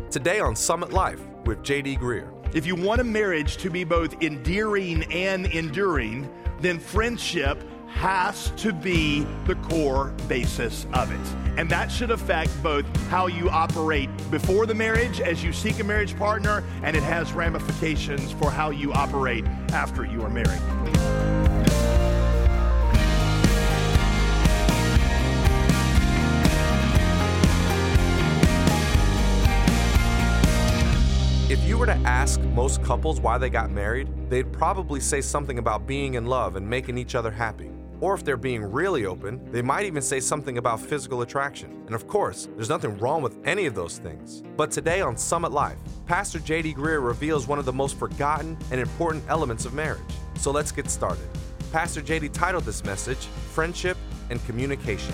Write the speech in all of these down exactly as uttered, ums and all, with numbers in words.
Today on Summit Life with J D Greer. If you want a marriage to be both endearing and enduring, then friendship has to be the core basis of it. And that should affect both how you operate before the marriage as you seek a marriage partner, and it has ramifications for how you operate after you are married. If you were to ask most couples why they got married, they'd probably say something about being in love and making each other happy. Or if they're being really open, they might even say something about physical attraction. And of course, there's nothing wrong with any of those things. But today on Summit Life, Pastor J D Greer reveals one of the most forgotten and important elements of marriage. So let's get started. Pastor J D titled this message, Friendship and Communication.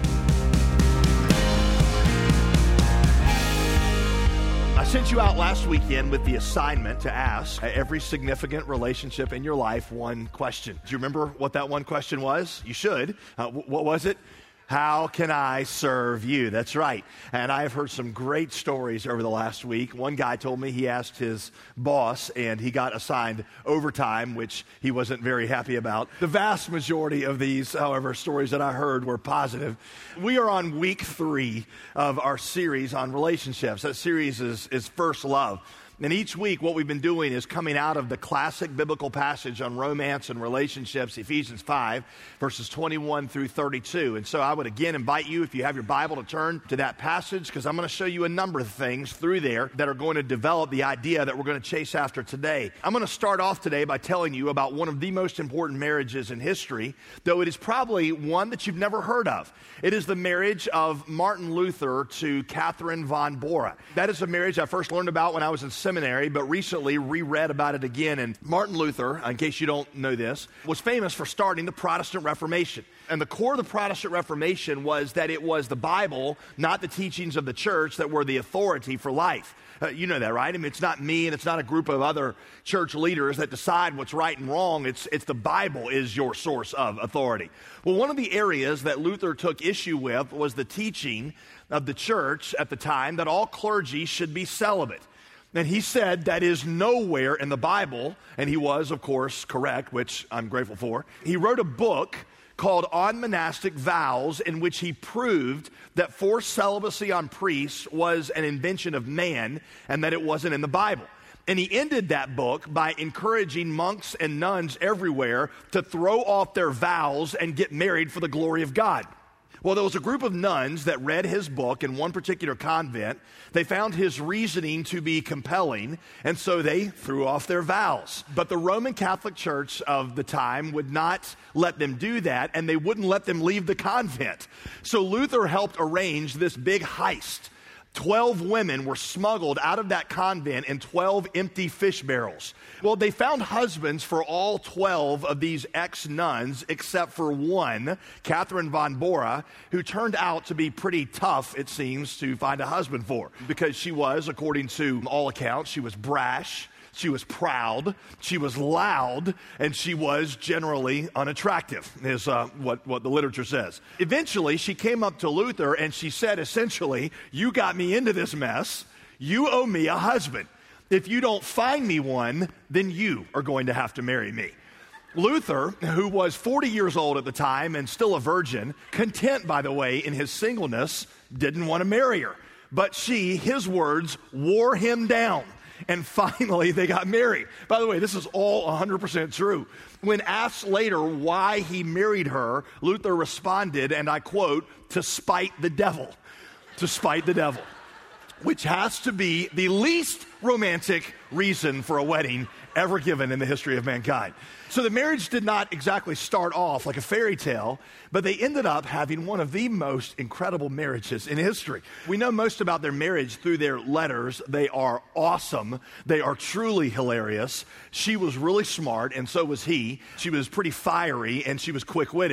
I sent you out last weekend with the assignment to ask every significant relationship in your life one question. Do you remember what that one question was? You should. Uh, w- what was it? How can I serve you? That's right. And I have heard some great stories over the last week. One guy told me he asked his boss and he got assigned overtime, which he wasn't very happy about. The vast majority of these, however, stories that I heard were positive. We are on week three of our series on relationships. That series is, is First Love. And each week, what we've been doing is coming out of the classic biblical passage on romance and relationships, Ephesians five, verses twenty-one through thirty-two. And so I would again invite you, if you have your Bible, to turn to that passage, because I'm going to show you a number of things through there that are going to develop the idea that we're going to chase after today. I'm going to start off today by telling you about one of the most important marriages in history, though it is probably one that you've never heard of. It is the marriage of Martin Luther to Catherine von Bora. That is a marriage I first learned about when I was in seminary, but recently reread about it again. And Martin Luther, in case you don't know this, was famous for starting the Protestant Reformation. And the core of the Protestant Reformation was that it was the Bible, not the teachings of the church, that were the authority for life. Uh, you know that, right? I mean, it's not me and it's not a group of other church leaders that decide what's right and wrong. It's, it's the Bible is your source of authority. Well, one of the areas that Luther took issue with was the teaching of the church at the time that all clergy should be celibate. And he said that is nowhere in the Bible, and he was, of course, correct, which I'm grateful for. He wrote a book called On Monastic Vows, in which he proved that forced celibacy on priests was an invention of man and that it wasn't in the Bible. And he ended that book by encouraging monks and nuns everywhere to throw off their vows and get married for the glory of God. Well, there was a group of nuns that read his book in one particular convent. They found his reasoning to be compelling, and so they threw off their vows. But the Roman Catholic Church of the time would not let them do that, and they wouldn't let them leave the convent. So Luther helped arrange this big heist. Twelve women were smuggled out of that convent in twelve empty fish barrels. Well, they found husbands for all twelve of these ex-nuns, except for one, Catherine von Bora, who turned out to be pretty tough, it seems, to find a husband for. Because she was, according to all accounts, she was brash, she was proud, she was loud, and she was generally unattractive, is uh, what, what the literature says. Eventually, she came up to Luther and she said, essentially, you got me into this mess. You owe me a husband. If you don't find me one, then you are going to have to marry me. Luther, who was forty years old at the time and still a virgin, content, by the way, in his singleness, didn't want to marry her. But she, his words, wore him down. And finally, they got married. By the way, this is all one hundred percent true. When asked later why he married her, Luther responded, and I quote, to spite the devil. To spite the devil. Which has to be the least romantic reason for a wedding ever given in the history of mankind. So the marriage did not exactly start off like a fairy tale, but they ended up having one of the most incredible marriages in history. We know most about their marriage through their letters. They are awesome. They are truly hilarious. She was really smart, and so was he. She was pretty fiery, and she was quick-witted.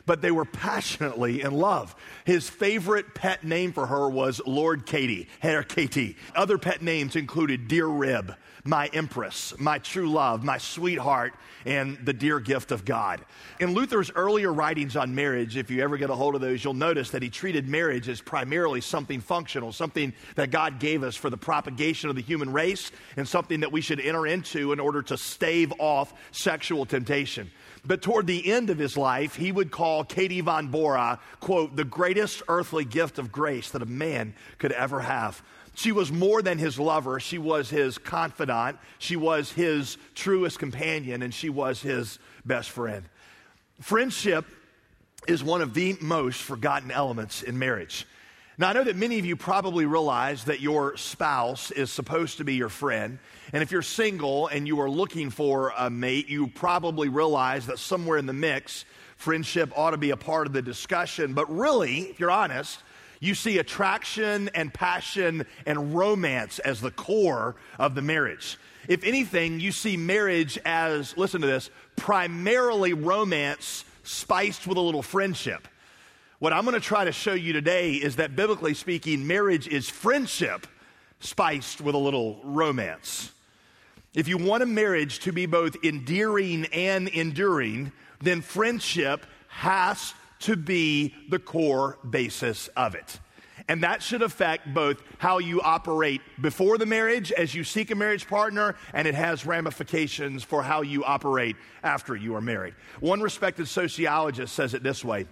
but they were passionately in love. His favorite pet name for her was Lord Katie, Herr Katie. Other pet names included Dear Rib, my Empress, my true love, my sweetheart, and the dear gift of God. In Luther's earlier writings on marriage, if you ever get a hold of those, you'll notice that he treated marriage as primarily something functional, something that God gave us for the propagation of the human race, and something that we should enter into in order to stave off sexual temptation. But toward the end of his life, he would call Katie von Bora, quote, the greatest earthly gift of grace that a man could ever have. She was more than his lover. She was his confidant. She was his truest companion, and she was his best friend. Friendship is one of the most forgotten elements in marriage. Now, I know that many of you probably realize that your spouse is supposed to be your friend. And if you're single and you are looking for a mate, you probably realize that somewhere in the mix, friendship ought to be a part of the discussion. But really, if you're honest, you see attraction and passion and romance as the core of the marriage. If anything, you see marriage as, listen to this, primarily romance spiced with a little friendship. What I'm going to try to show you today is that, biblically speaking, marriage is friendship spiced with a little romance. If you want a marriage to be both endearing and enduring, then friendship has to be the core basis of it. And that should affect both how you operate before the marriage as you seek a marriage partner, and it has ramifications for how you operate after you are married. One respected sociologist says it this way.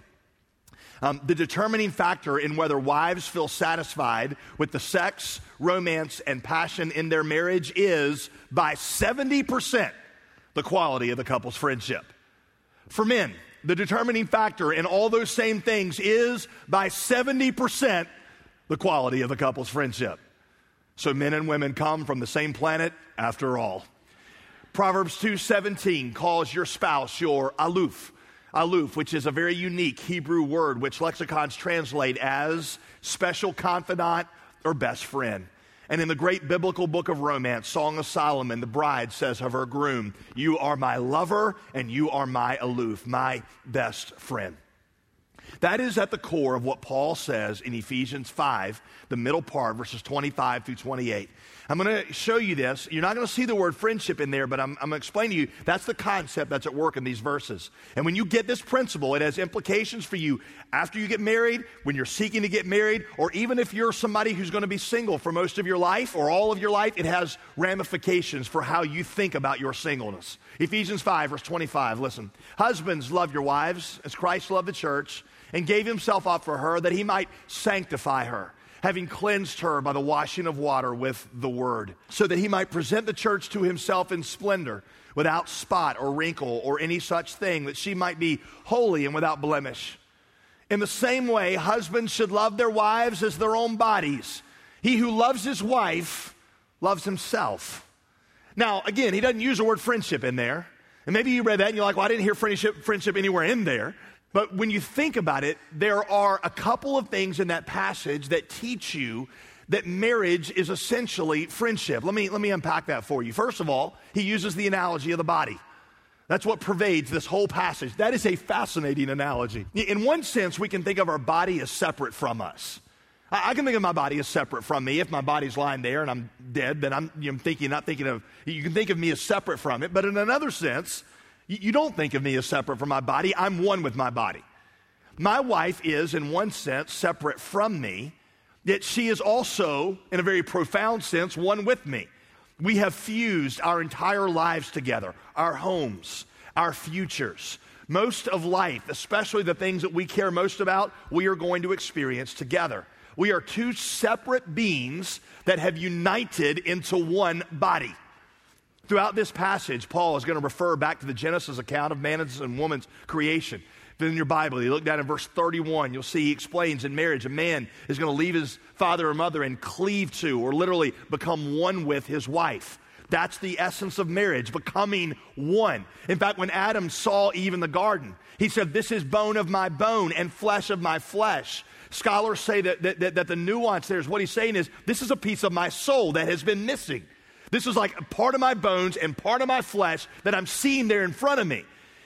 Um, the determining factor in whether wives feel satisfied with the sex, romance, and passion in their marriage is, by seventy percent, the quality of the couple's friendship. For men, the determining factor in all those same things is, by seventy percent, the quality of the couple's friendship. So men and women come from the same planet after all. Proverbs two seventeen calls your spouse your aluf. Aluf, which is a very unique Hebrew word which lexicons translate as special confidant or best friend. And in the great biblical book of romance, Song of Solomon, the bride says of her groom, you are my lover and you are my aluf, my best friend. That is at the core of what Paul says in Ephesians five, the middle part, verses twenty-five through twenty-eight. I'm going to show you this. You're not going to see the word friendship in there, but I'm, I'm going to explain to you that's the concept that's at work in these verses. And when you get this principle, it has implications for you after you get married, when you're seeking to get married, or even if you're somebody who's going to be single for most of your life or all of your life, it has ramifications for how you think about your singleness. Ephesians five, verse twenty-five, listen. Husbands, love your wives as Christ loved the church and gave himself up for her that he might sanctify her, having cleansed her by the washing of water with the word, so that he might present the church to himself in splendor, without spot or wrinkle or any such thing, that she might be holy and without blemish. In the same way, husbands should love their wives as their own bodies. He who loves his wife loves himself. Now, again, he doesn't use the word friendship in there. And maybe you read that and you're like, well, I didn't hear friendship, friendship anywhere in there. But when you think about it, there are a couple of things in that passage that teach you that marriage is essentially friendship. Let me, let me unpack that for you. First of all, he uses the analogy of the body. That's what pervades this whole passage. That is a fascinating analogy. In one sense, we can think of our body as separate from us. I, I can think of my body as separate from me. If my body's lying there and I'm dead, then I'm, you know, thinking, not thinking of, you can think of me as separate from it. But in another sense, you don't think of me as separate from my body. I'm one with my body. My wife is, in one sense, separate from me, yet she is also, in a very profound sense, one with me. We have fused our entire lives together, our homes, our futures. Most of life, especially the things that we care most about, we are going to experience together. We are two separate beings that have united into one body. Throughout this passage, Paul is going to refer back to the Genesis account of man's and woman's creation. Then in your Bible, you look down at verse thirty-one, you'll see he explains in marriage, a man is going to leave his father or mother and cleave to, or literally become one with his wife. That's the essence of marriage, becoming one. In fact, when Adam saw Eve in the garden, he said, this is bone of my bone and flesh of my flesh. Scholars say that, that, that, that the nuance there is what he's saying is, this is a piece of my soul that has been missing. This is like a part of my bones and part of my flesh that I'm seeing there in front of me.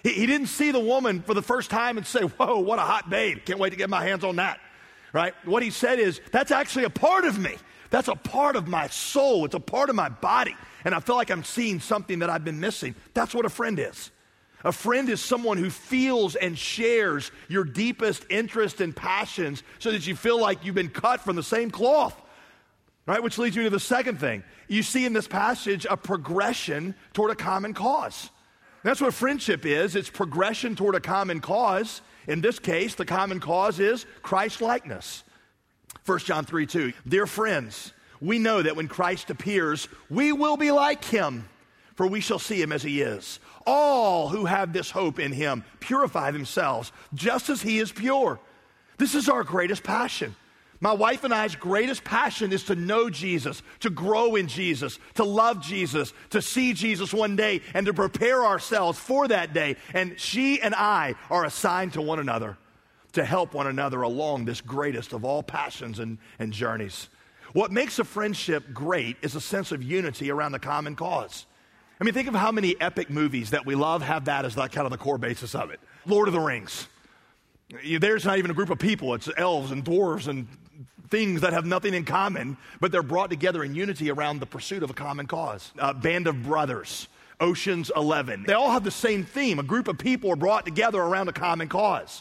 He, he didn't see the woman for the first time and say, whoa, what a hot babe. Can't wait to get my hands on that, right? What he said is, that's actually a part of me. That's a part of my soul. It's a part of my body. And I feel like I'm seeing something that I've been missing. That's what a friend is. A friend is someone who feels and shares your deepest interests and passions so that you feel like you've been cut from the same cloth, right? Which leads me to the second thing. You see in this passage a progression toward a common cause. That's what friendship is. It's progression toward a common cause. In this case, the common cause is Christ-likeness. First John three two, dear friends, we know that when Christ appears, we will be like him, for we shall see him as he is. All who have this hope in him purify themselves just as he is pure. This is our greatest passion. My wife and I's greatest passion is to know Jesus, to grow in Jesus, to love Jesus, to see Jesus one day, and to prepare ourselves for that day. And she and I are assigned to one another to help one another along this greatest of all passions and, and journeys. What makes a friendship great is a sense of unity around the common cause. I mean, think of how many epic movies that we love have that as like kind of the core basis of it. Lord of the Rings. There's not even a group of people. It's elves and dwarves and things that have nothing in common, but they're brought together in unity around the pursuit of a common cause. Uh, Band of Brothers, Ocean's Eleven. They all have the same theme. A group of people are brought together around a common cause.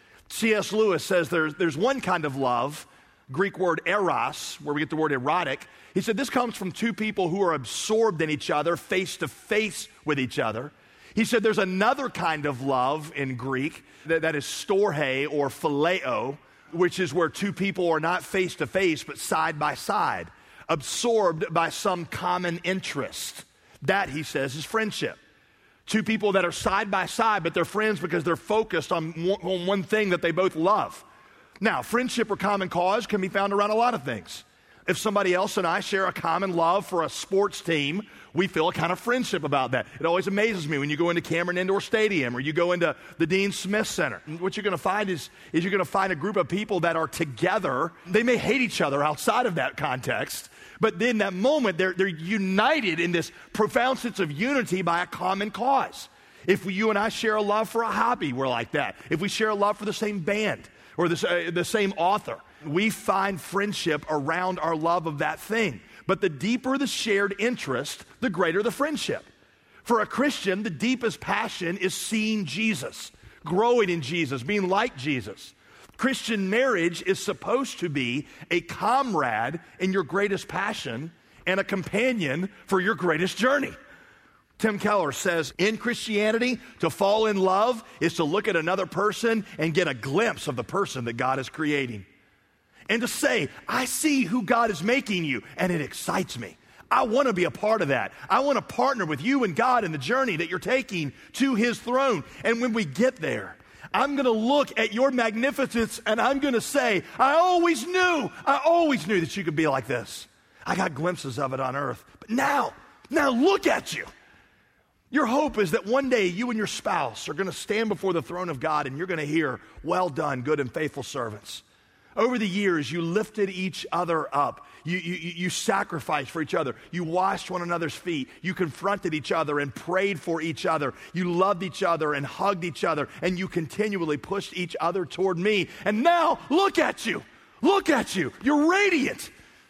C S Lewis says there's, there's one kind of love, Greek word eros, where we get the word erotic. He said this comes from two people who are absorbed in each other, face to face with each other. He said there's another kind of love in Greek that, that is storge or phileo, which is where two people are not face to face but side by side, absorbed by some common interest. That, he says, is friendship. Two people that are side by side, but they're friends because they're focused on one, on one thing that they both love. Now, friendship or common cause can be found around a lot of things. If somebody else and I share a common love for a sports team, we feel a kind of friendship about that. It always amazes me when you go into Cameron Indoor Stadium or you go into the Dean Smith Center. What you're going to find is, is you're going to find a group of people that are together. They may hate each other outside of that context, but in that moment, they're, they're united in this profound sense of unity by a common cause. If we, you and I share a love for a hobby, we're like that. If we share a love for the same band or the, uh, the same author, we find friendship around our love of that thing. But the deeper the shared interest, the greater the friendship. For a Christian, the deepest passion is seeing Jesus, growing in Jesus, being like Jesus. Christian marriage is supposed to be a comrade in your greatest passion and a companion for your greatest journey. Tim Keller says, in Christianity, to fall in love is to look at another person and get a glimpse of the person that God is creating. And to say, I see who God is making you, and it excites me. I want to be a part of that. I want to partner with you and God in the journey that you're taking to his throne. And when we get there, I'm going to look at your magnificence and I'm going to say, I always knew, I always knew that you could be like this. I got glimpses of it on earth. But now, now look at you. Your hope is that one day you and your spouse are going to stand before the throne of God and you're going to hear, well done, good and faithful servants. Over the years, you lifted each other up. You, you, you sacrificed for each other. You washed one another's feet. You confronted each other and prayed for each other. You loved each other and hugged each other. And you continually pushed each other toward me. And now, look at you. Look at you. You're radiant.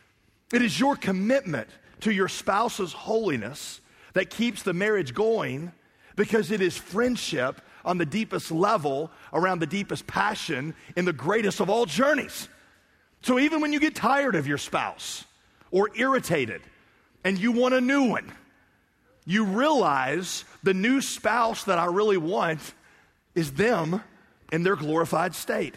It is your commitment to your spouse's holiness that keeps the marriage going, because it is friendship on the deepest level, around the deepest passion, in the greatest of all journeys. So even when you get tired of your spouse or irritated and you want a new one, you realize the new spouse that I really want is them in their glorified state.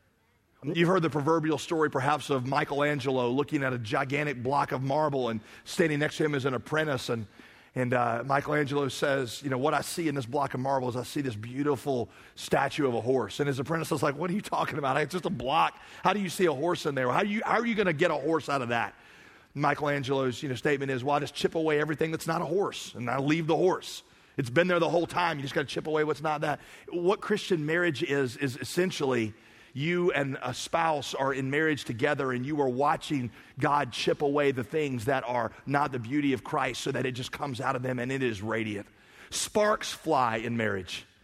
You've heard the proverbial story perhaps of Michelangelo looking at a gigantic block of marble and standing next to him as an apprentice, and And uh, Michelangelo says, you know, what I see in this block of marble is I see this beautiful statue of a horse. And his apprentice is like, what are you talking about? It's just a block. How do you see a horse in there? How, do you, how are you going to get a horse out of that? Michelangelo's you know, statement is, well, I just chip away everything that's not a horse, and I leave the horse. It's been there the whole time. You just got to chip away what's not that. What Christian marriage is, is essentially you and a spouse are in marriage together and you are watching God chip away the things that are not the beauty of Christ so that it just comes out of them and it is radiant. Sparks fly in marriage.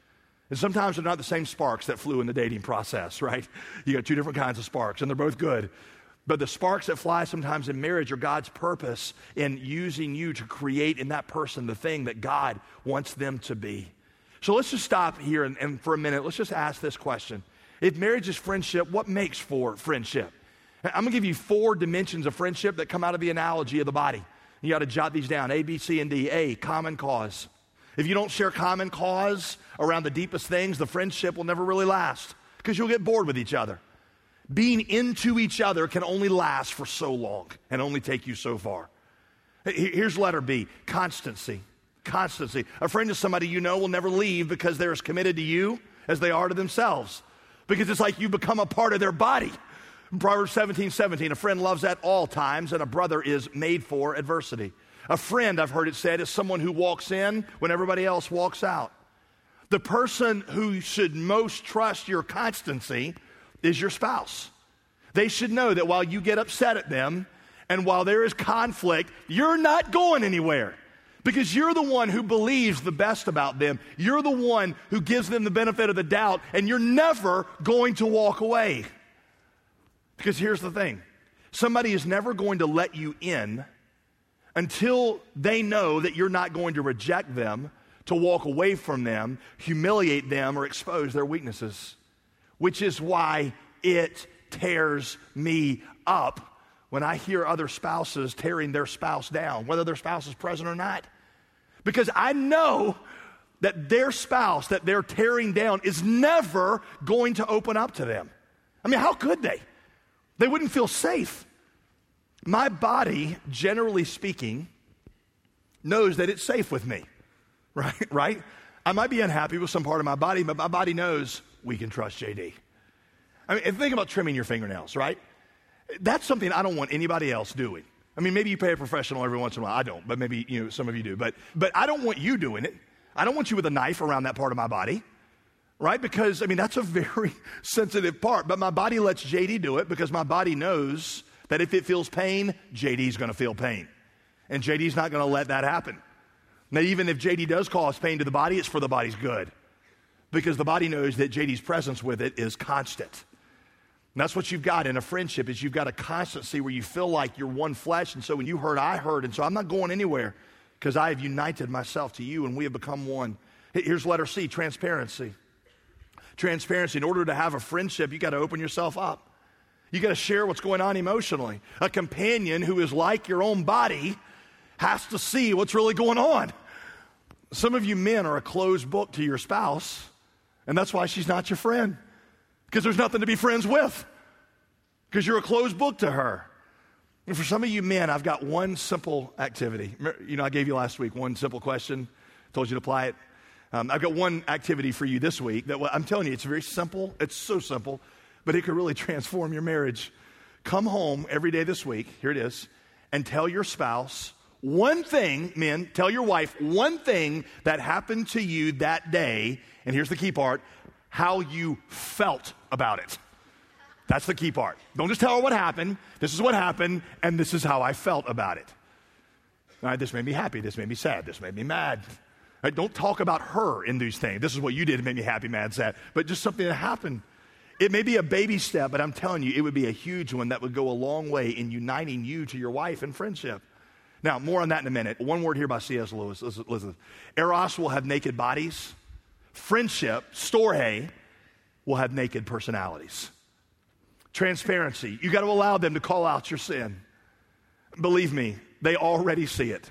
And sometimes they're not the same sparks that flew in the dating process, right? You got two different kinds of sparks, and they're both good. But the sparks that fly sometimes in marriage are God's purpose in using you to create in that person the thing that God wants them to be. So let's just stop here and, and for a minute, let's just ask this question. If marriage is friendship, what makes for friendship? I'm gonna give you four dimensions of friendship that come out of the analogy of the body. You gotta jot these down, A, B, C, and D. A, common cause. If you don't share common cause around the deepest things, the friendship will never really last because you'll get bored with each other. Being into each other can only last for so long and only take you so far. Here's letter B, constancy. Constancy. A friend is somebody you know will never leave because they're as committed to you as they are to themselves. Because it's like you become a part of their body. Proverbs seventeen seventeen, a friend loves at all times and a brother is made for adversity. A friend, I've heard it said, is someone who walks in when everybody else walks out. The person who should most trust your constancy is your spouse. They should know that while you get upset at them and while there is conflict, you're not going anywhere because you're the one who believes the best about them. You're the one who gives them the benefit of the doubt, and you're never going to walk away. Because here's the thing. Somebody is never going to let you in until they know that you're not going to reject them, to walk away from them, humiliate them, or expose their weaknesses. Which is why it tears me up when I hear other spouses tearing their spouse down, whether their spouse is present or not. Because I know that their spouse that they're tearing down is never going to open up to them. I mean, how could they? They wouldn't feel safe. My body, generally speaking, knows that it's safe with me, right? Right? I might be unhappy with some part of my body, but my body knows we can trust J D. I mean, think about trimming your fingernails, right? That's something I don't want anybody else doing. I mean, maybe you pay a professional every once in a while. I don't, but maybe you know some of you do. But but I don't want you doing it. I don't want you with a knife around that part of my body, right? Because, I mean, that's a very sensitive part. But my body lets J D do it because my body knows that if it feels pain, J D's going to feel pain. And J D's not going to let that happen. Now, even if J D does cause pain to the body, it's for the body's good. Because the body knows that J D's presence with it is constant. And that's what you've got in a friendship, is you've got a constancy where you feel like you're one flesh. And so when you hurt, I hurt. And so I'm not going anywhere because I have united myself to you and we have become one. Here's letter C, transparency. Transparency. In order to have a friendship, you got to open yourself up. You got to share what's going on emotionally. A companion who is like your own body has to see what's really going on. Some of you men are a closed book to your spouse, and that's why she's not your friend. Because there's nothing to be friends with. Because you're a closed book to her. And for some of you men, I've got one simple activity. You know, I gave you last week one simple question, told you to apply it. Um, I've got one activity for you this week that I'm telling you, it's very simple. It's so simple, but it could really transform your marriage. Come home every day this week, here it is, and tell your spouse one thing, men, tell your wife one thing that happened to you that day, and here's the key part, how you felt about it. That's the key part. Don't just tell her what happened. This is what happened, and this is how I felt about it. All right, this made me happy. This made me sad. This made me mad. All right, don't talk about her in these things. This is what you did to make me happy, mad, sad. But just something that happened. It may be a baby step, but I'm telling you, it would be a huge one that would go a long way in uniting you to your wife in friendship. Now, more on that in a minute. One word here by C S Lewis. Listen, Eros will have naked bodies. Friendship, storge, will have naked personalities. Transparency. You got to allow them to call out your sin. Believe me, they already see it.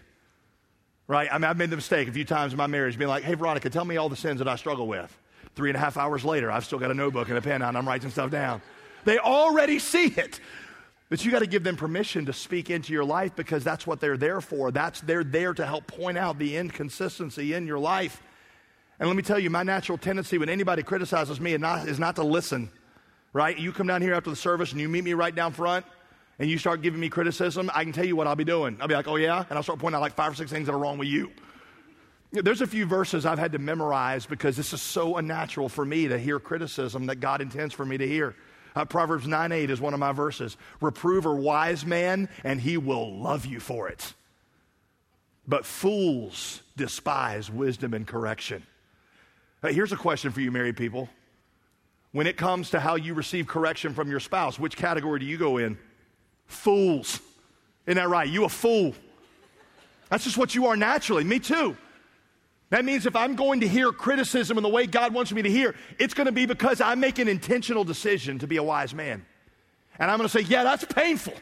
Right? I mean, I've made the mistake a few times in my marriage being like, hey, Veronica, tell me all the sins that I struggle with. Three and a half hours later, I've still got a notebook and a pen out and I'm writing stuff down. They already see it. But you got to give them permission to speak into your life because that's what they're there for. That's they're there to help point out the inconsistency in your life. And let me tell you, my natural tendency when anybody criticizes me is not, is not to listen, right? You come down here after the service and you meet me right down front and you start giving me criticism, I can tell you what I'll be doing. I'll be like, oh yeah? And I'll start pointing out like five or six things that are wrong with you. There's a few verses I've had to memorize because this is so unnatural for me to hear criticism that God intends for me to hear. Uh, Proverbs nine eight is one of my verses. Reprove a wise man and he will love you for it. But fools despise wisdom and correction. Hey, here's a question for you married people. When it comes to how you receive correction from your spouse, which category do you go in? Fools. Isn't that right? You a fool. That's just what you are naturally. Me too. That means if I'm going to hear criticism in the way God wants me to hear, it's going to be because I make an intentional decision to be a wise man. And I'm going to say, yeah, that's painful.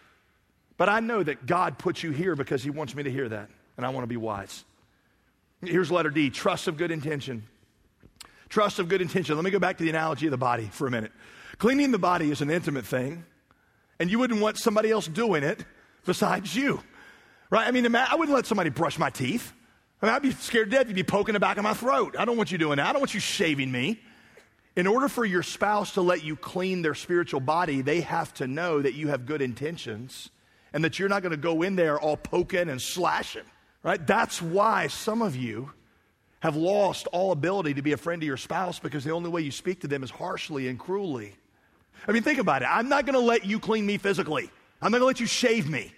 But I know that God put you here because he wants me to hear that. And I want to be wise. Here's letter D, trust of good intention. Trust of good intention. Let me go back to the analogy of the body for a minute. Cleaning the body is an intimate thing. And you wouldn't want somebody else doing it besides you. Right? I mean, I wouldn't let somebody brush my teeth. I mean, I'd be scared to death. You'd be poking the back of my throat. I don't want you doing that. I don't want you shaving me. In order for your spouse to let you clean their spiritual body, they have to know that you have good intentions and that you're not going to go in there all poking and slashing. Right? That's why some of you have lost all ability to be a friend to your spouse because the only way you speak to them is harshly and cruelly. I mean, think about it. I'm not going to let you clean me physically. I'm not going to let you shave me.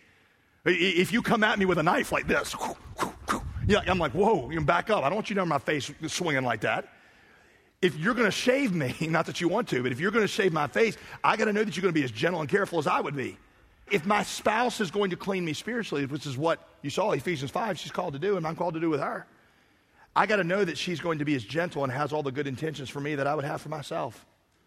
If you come at me with a knife like this, yeah, I'm like, whoa, you can back up. I don't want you down my face swinging like that. If you're going to shave me, not that you want to, but if you're going to shave my face, I got to know that you're going to be as gentle and careful as I would be. If my spouse is going to clean me spiritually, which is what you saw Ephesians five, she's called to do, and I'm called to do with her, I got to know that she's going to be as gentle and has all the good intentions for me that I would have for myself.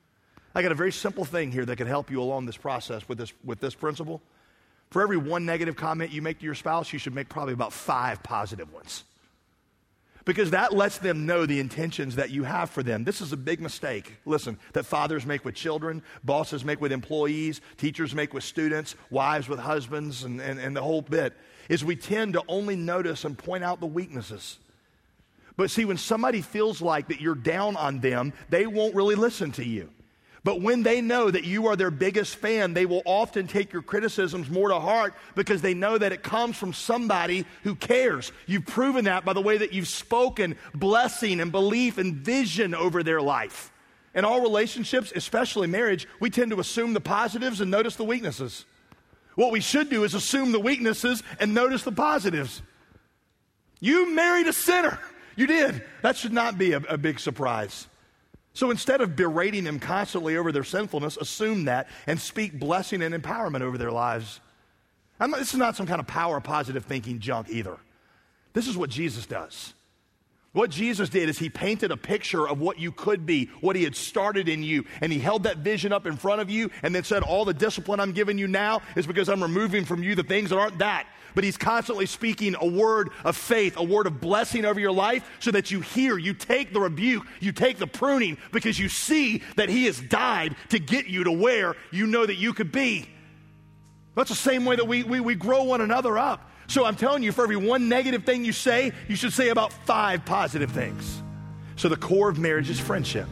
I got a very simple thing here that can help you along this process with this, with this principle. For every one negative comment you make to your spouse, you should make probably about five positive ones. Because that lets them know the intentions that you have for them. This is a big mistake, listen, that fathers make with children, bosses make with employees, teachers make with students, wives with husbands, and, and, and the whole bit, is we tend to only notice and point out the weaknesses. But see, when somebody feels like that you're down on them, they won't really listen to you. But when they know that you are their biggest fan, they will often take your criticisms more to heart because they know that it comes from somebody who cares. You've proven that by the way that you've spoken blessing and belief and vision over their life. In all relationships, especially marriage, we tend to assume the positives and notice the weaknesses. What we should do is assume the weaknesses and notice the positives. You married a sinner. You did. That should not be a, a big surprise. So instead of berating them constantly over their sinfulness, assume that and speak blessing and empowerment over their lives. I'm not, this is not some kind of power positive thinking junk either. This is what Jesus does. What Jesus did is he painted a picture of what you could be, what he had started in you, and he held that vision up in front of you and then said, all the discipline I'm giving you now is because I'm removing from you the things that aren't that. But he's constantly speaking a word of faith, a word of blessing over your life so that you hear, you take the rebuke, you take the pruning because you see that he has died to get you to where you know that you could be. That's the same way that we, we, we grow one another up. So I'm telling you, for every one negative thing you say, you should say about five positive things. So the core of marriage is friendship.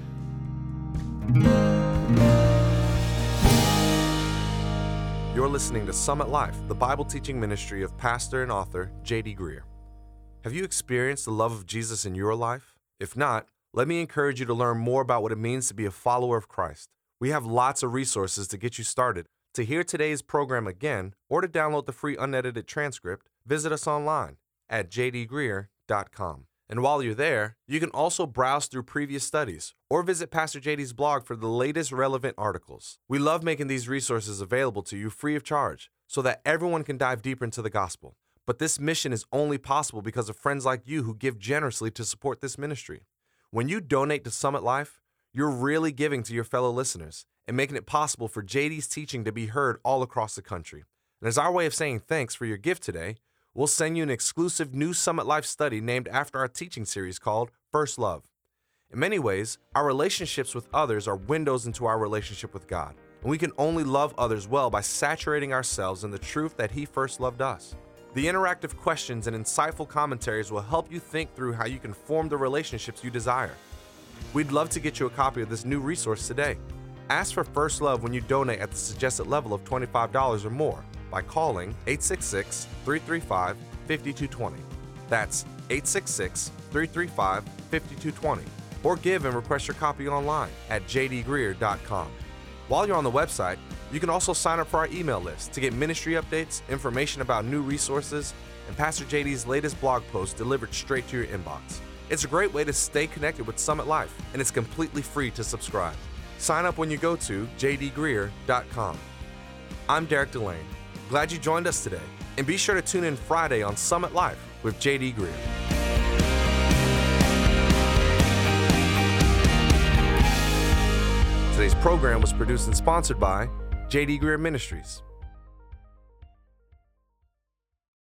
You're listening to Summit Life, the Bible teaching ministry of pastor and author J D Greear. Have you experienced the love of Jesus in your life? If not, let me encourage you to learn more about what it means to be a follower of Christ. We have lots of resources to get you started. To hear today's program again or to download the free unedited transcript, visit us online at j d greear dot com. And while you're there, you can also browse through previous studies or visit Pastor J D's blog for the latest relevant articles. We love making these resources available to you free of charge so that everyone can dive deeper into the gospel. But this mission is only possible because of friends like you who give generously to support this ministry. When you donate to Summit Life, you're really giving to your fellow listeners and making it possible for J D's teaching to be heard all across the country. And as our way of saying thanks for your gift today, we'll send you an exclusive new Summit Life study named after our teaching series called First Love. In many ways, our relationships with others are windows into our relationship with God, and we can only love others well by saturating ourselves in the truth that He first loved us. The interactive questions and insightful commentaries will help you think through how you can form the relationships you desire. We'd love to get you a copy of this new resource today. Ask for First Love when you donate at the suggested level of twenty-five dollars or more by calling eight six six, three three five, five two two zero. That's eight six six, three three five, five two two zero. Or give and request your copy online at j d greear dot com. While you're on the website, you can also sign up for our email list to get ministry updates, information about new resources, and Pastor J D's latest blog posts delivered straight to your inbox. It's a great way to stay connected with Summit Life, and it's completely free to subscribe. Sign up when you go to j d greer dot com. I'm Derek Delane. Glad you joined us today, and be sure to tune in Friday on Summit Life with J D Greer. Today's program was produced and sponsored by J D Greer Ministries.